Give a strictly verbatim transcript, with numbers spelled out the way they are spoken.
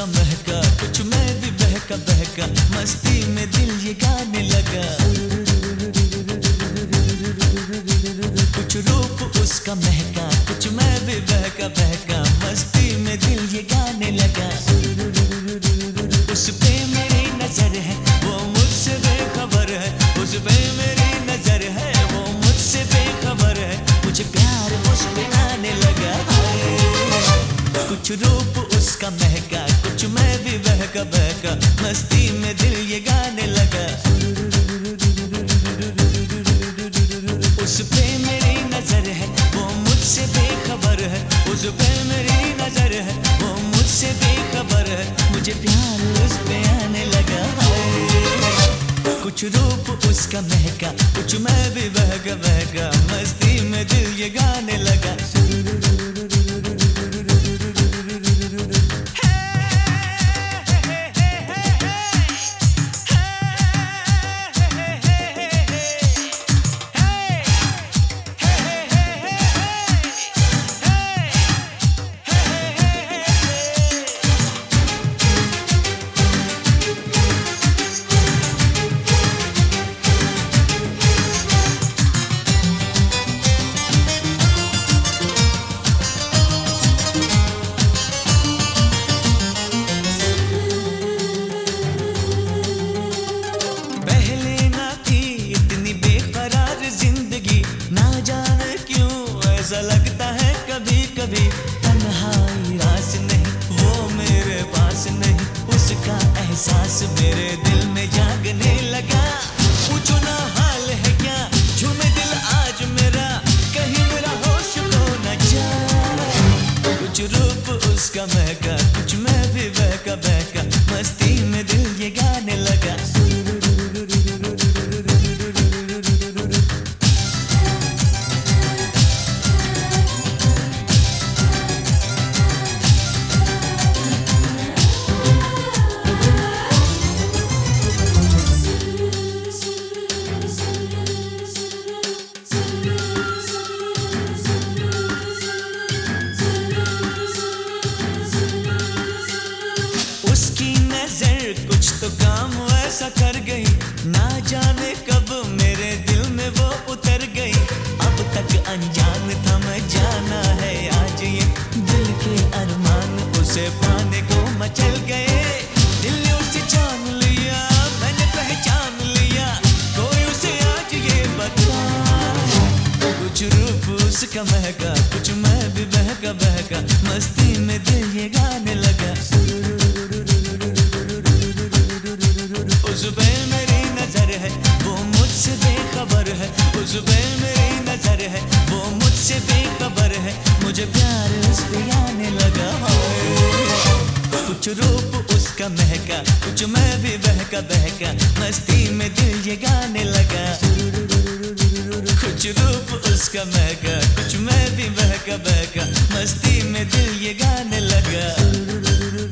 उसका महका, कुछ मैं भी बहका बहका, मस्ती में दिल ये गाने लगा। कुछ रूप उसका महका, कुछ मैं भी बहका बहका, मस्ती में दिल ये गाने लगा। उस पे मेरी नजर है, वो मुझसे बेखबर है, उस पे मेरी नजर है, वो मुझसे बेखबर है, मुझे प्यार उस पे आने लगा। कुछ रूप उसका महका, कुछ मैं भी बहका बहका, मस्ती में दिल ये गाने लगा। उस पे मेरी नजर है, वो मुझसे बेखबर है, उस पे मेरी नजर है, वो मुझसे बेखबर है, मुझे प्यार उस पे आने लगा। कुछ रूप उसका महका, कुछ मैं भी बहका बहका, मस्ती में दिल ये गाने लगा। ऐसा लगता है कभी कभी तन्हाई रास नहीं, वो मेरे पास नहीं, उसका एहसास मेरे दिल में जागने लगा। पूछो ना हाल है क्या, झूमे दिल आज मेरा, कहीं मेरा होश खो न जाए। कुछ रूप उसका महका, कुछ मैं भी बहका बहका, मस्ती में दिल ये गाने लगा। उसकी नजर कुछ तो काम ऐसा कर गई, ना जाने कब मेरे दिल में वो उतर गई। अब तक अनजान था मैं, जाना है आज ये दिल के अरमान उसे पाने को मचल गए। दिल ने उसे जान लिया, मैंने पहचान लिया, कोई उसे आज ये बता। कुछ रूप उसका महका, कुछ मैं भी बहका बहका, मस्ती में दिल ये गाने लगा। उस पे मेरी नजर है, वो मुझसे बेखबर है, उस पे मेरी नजर है, वो मुझसे बेखबर है, मुझे प्यार उस पे आने लगा। कुछ रूप उसका महका, कुछ मैं भी बहका बहका, मस्ती में दिल ये गाने लगा। कुछ रूप उसका महका, कुछ मैं भी बहका बहका, मस्ती में दिल ये गाने लगा।